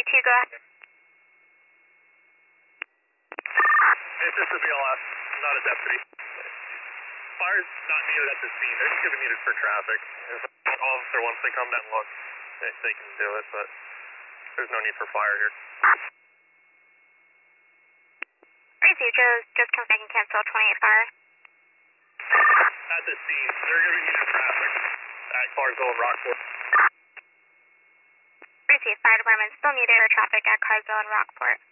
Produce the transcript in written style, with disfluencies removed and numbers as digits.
332, go ahead. It's just a BLS, not a deputy. Fire's not needed at the scene. They're just going to be needed for traffic. If an officer wants to come down and look, they can do it, but there's no need for fire here. 332, just come back and cancel 28 fire. At the scene, they're going to be needed traffic at Carsville and Rockport. 332, fire department still needed air traffic at Carsville and Rockport.